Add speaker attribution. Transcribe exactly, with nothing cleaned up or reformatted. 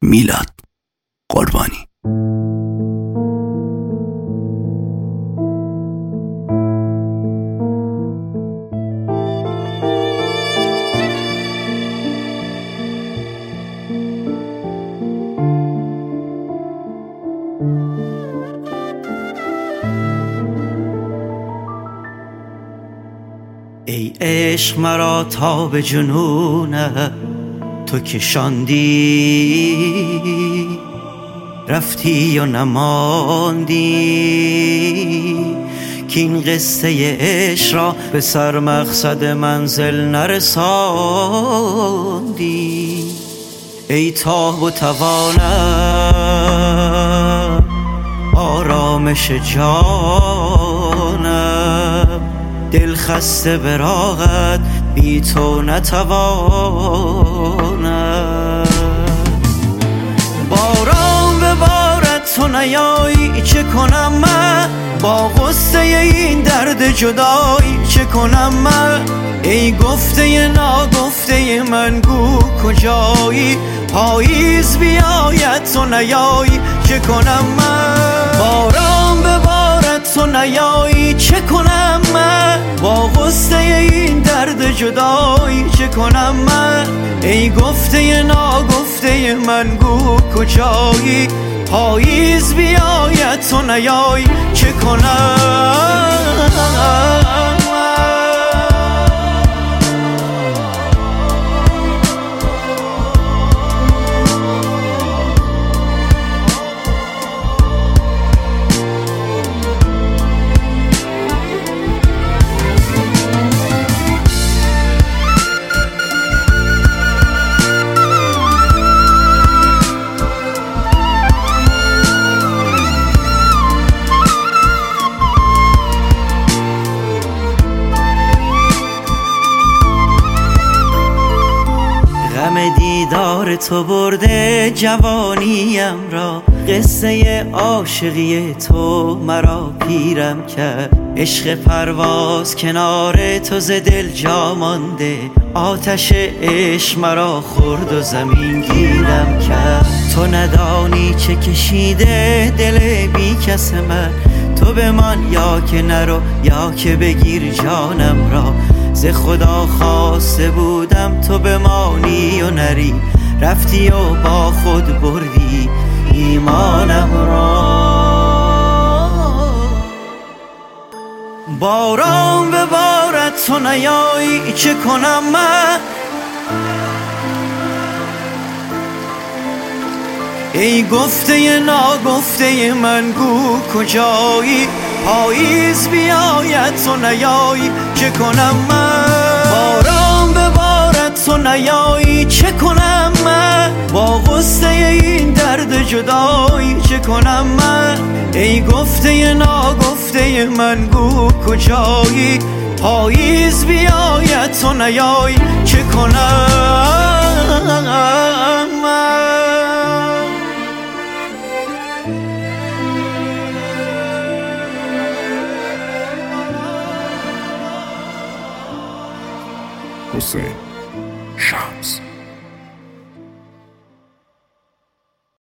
Speaker 1: میلاد قربانی.
Speaker 2: ای عشق مرا تا به جنونه تو کشاندی، رفتی و نماندی که این قصه عشق را به سر مقصد منزل نرساندی. ای تاب و توانم آرامش جانم، دل خسته براغت بی تو نتوانم. باران ببارد تو نیایی چه کنم من، با غصه این درد جدایی چه کنم من. ای گفته ناگفته من گو کجایی، پاییز بیاید تو نیایی چه کنم من. باران ببارد تو نیایی چه کنم من، با غصه این درد جدایی چه کنم من. ای گفته ناگفته من گو کجایی، پاییز بیاید تو نیایی چه کنم. غم دیدار تو برده جوانیم را، قصه عاشقی تو مرا پیرم کرد. عشق پرواز کنار تو ز دل جا مانده، آتش عشق مرا خورد و زمین گیرم کرد. تو ندانی چه کشیده دل بی کس من، تو بمان یا که نرو یا که بگیر جانم را. ز خدا خواسته بودم تو بمانی و نری، رفتی و با خود بردی ایمانم را. باران ببارد تو نیایی چه کنم من، ای گفته ناگفته من گو کجایی، پاییز بیاید تو نیایی چه کنم من. باران ببارد تو نیایی چه کنم من، با غصه این درد جدایی چه کنم من. ای گفته ناگفته من گو کجایی، پاییز بیاید تو نیایی چه کنم من.
Speaker 1: حسین شمس